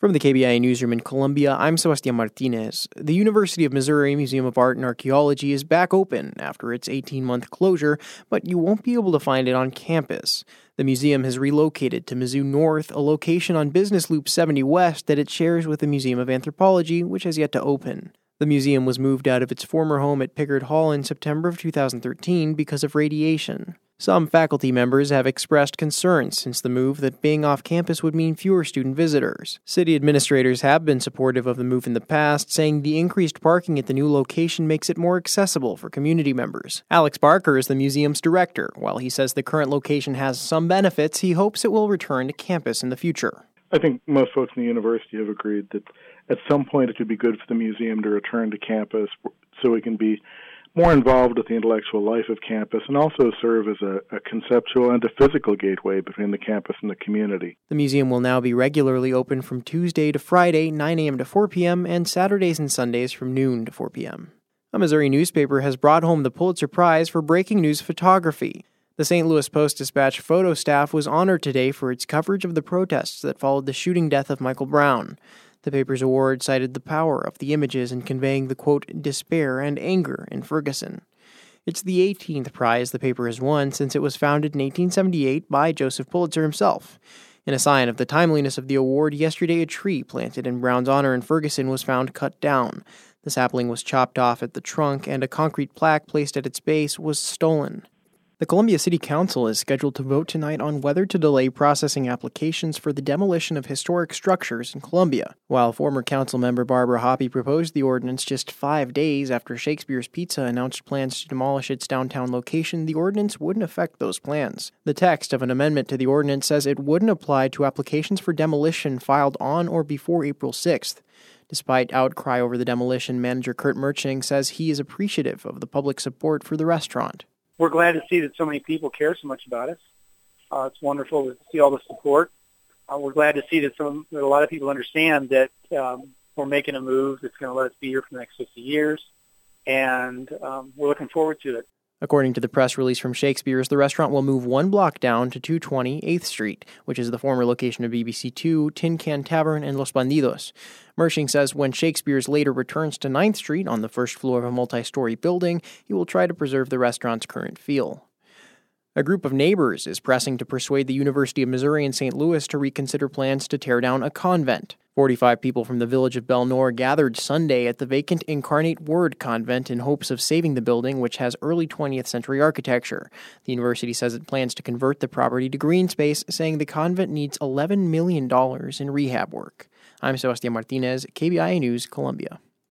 From the KBIA newsroom in Columbia, I'm Sebastian Martinez. The University of Missouri Museum of Art and Archaeology is back open after its 18-month closure, but you won't be able to find it on campus. The museum has relocated to Mizzou North, a location on Business Loop 70 West that it shares with the Museum of Anthropology, which has yet to open. The museum was moved out of its former home at Pickard Hall in September of 2013 because of radiation. Some faculty members have expressed concerns since the move that being off campus would mean fewer student visitors. City administrators have been supportive of the move in the past, saying the increased parking at the new location makes it more accessible for community members. Alex Barker is the museum's director. While he says the current location has some benefits, he hopes it will return to campus in the future. I think most folks in the university have agreed that at some point it could be good for the museum to return to campus so it can be more involved with the intellectual life of campus and also serve as a conceptual and a physical gateway between the campus and the community. The museum will now be regularly open from Tuesday to Friday, 9 a.m. to 4 p.m., and Saturdays and Sundays from noon to 4 p.m. A Missouri newspaper has brought home the Pulitzer Prize for breaking news photography. The St. Louis Post-Dispatch photo staff was honored today for its coverage of the protests that followed the shooting death of Michael Brown. The paper's award cited the power of the images in conveying the, quote, despair and anger in Ferguson. It's the 18th prize the paper has won since it was founded in 1878 by Joseph Pulitzer himself. In a sign of the timeliness of the award, yesterday a tree planted in Brown's honor in Ferguson was found cut down. The sapling was chopped off at the trunk, and a concrete plaque placed at its base was stolen. The Columbia City Council is scheduled to vote tonight on whether to delay processing applications for the demolition of historic structures in Columbia. While former council member Barbara Hoppe proposed the ordinance just 5 days after Shakespeare's Pizza announced plans to demolish its downtown location, the ordinance wouldn't affect those plans. The text of an amendment to the ordinance says it wouldn't apply to applications for demolition filed on or before April 6th. Despite outcry over the demolition, manager Kurt Merching says he is appreciative of the public support for the restaurant. We're glad to see that so many people care so much about us. It's wonderful to see all the support. We're glad to see that a lot of people understand that we're making a move that's going to let us be here for the next 50 years, and we're looking forward to it. According to the press release from Shakespeare's, the restaurant will move one block down to 220 8th Street, which is the former location of BBC Two, Tin Can Tavern, and Los Bandidos. Merching says when Shakespeare's later returns to 9th Street on the first floor of a multi-story building, he will try to preserve the restaurant's current feel. A group of neighbors is pressing to persuade the University of Missouri in St. Louis to reconsider plans to tear down a convent. 45 people from the village of Belnor gathered Sunday at the vacant Incarnate Word convent in hopes of saving the building, which has early 20th century architecture. The university says it plans to convert the property to green space, saying the convent needs $11 million in rehab work. I'm Sebastian Martinez, KBIA News, Columbia.